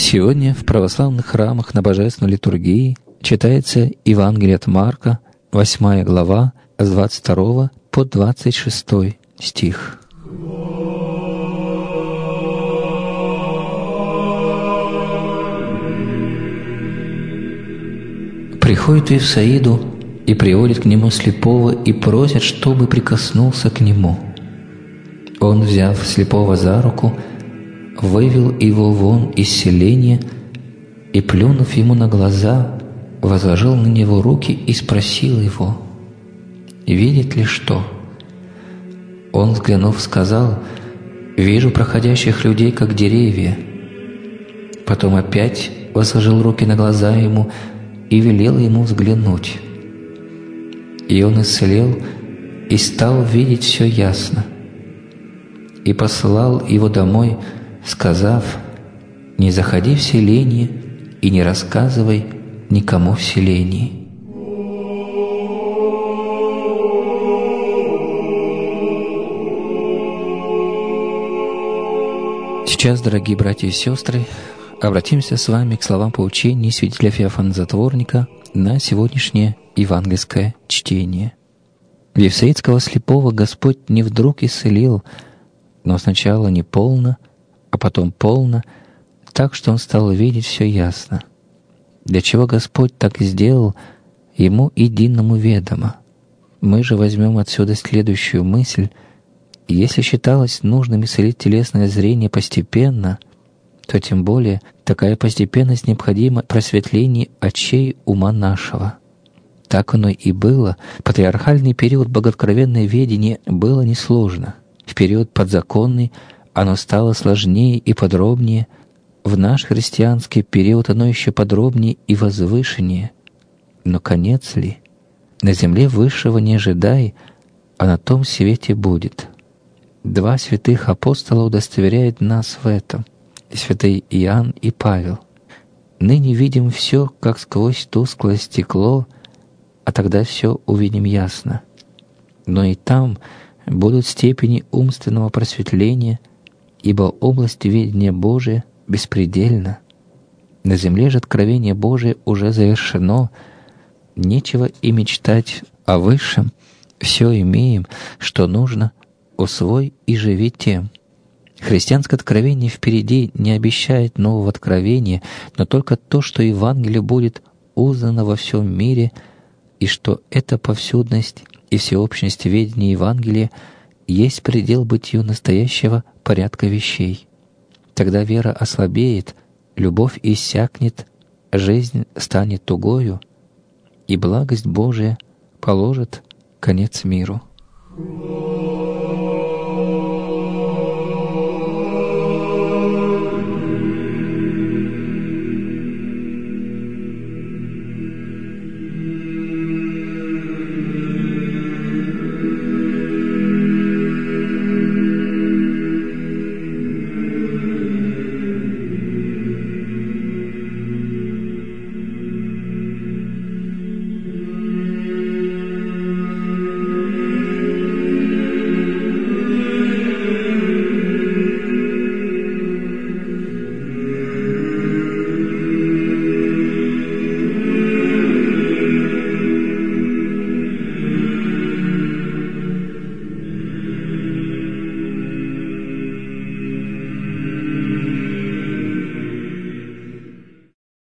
Сегодня в православных храмах на Божественной литургии читается Евангелие от Марка, 8 глава, с 22 по 26 стих. Приходит Вифсаиду и приводит к нему слепого и просит, чтобы прикоснулся к нему. Он, взяв слепого за руку, вывел его вон из селения и, плюнув ему на глаза, возложил на него руки и спросил его: «Видит ли что?» Он, взглянув, сказал: «Вижу проходящих людей, как деревья». Потом опять возложил руки на глаза ему и велел ему взглянуть. И он исцелел и стал видеть все ясно. И послал его домой, сказав: «Не заходи в селение и не рассказывай никому в селении». Сейчас, дорогие братья и сестры, обратимся с вами к словам поучений святителя Феофана Затворника на сегодняшнее евангельское чтение. Вифсаидского слепого Господь не вдруг исцелил, но сначала не полно, а потом полно, так что он стал видеть все ясно. Для чего Господь так сделал, Ему единому ведомо. Мы же возьмем отсюда следующую мысль: если считалось нужным исцелить телесное зрение постепенно, то тем более такая постепенность необходима в просветлении очей ума нашего. Так оно и было. Патриархальный период богооткровенное ведение было несложно. В период подзаконный оно стало сложнее и подробнее. В наш христианский период оно еще подробнее и возвышеннее. Но конец ли? На земле высшего не ожидай, а на том свете будет. Два святых апостола удостоверяют нас в этом: святые Иоанн и Павел. «Ныне видим все, как сквозь тусклое стекло, а тогда все увидим ясно. Но и там будут степени умственного просветления, ибо область ведения Божия беспредельна. На земле же откровение Божие уже завершено, нечего и мечтать о высшем, все имеем, что нужно, усвой и живи тем». Христианское откровение впереди не обещает нового откровения, но только то, что Евангелие будет узнано во всем мире, и что эта повсюдность и всеобщность ведения Евангелия есть предел бытию настоящего порядка вещей. Тогда вера ослабеет, любовь иссякнет, жизнь станет тугою, и благость Божия положит конец миру.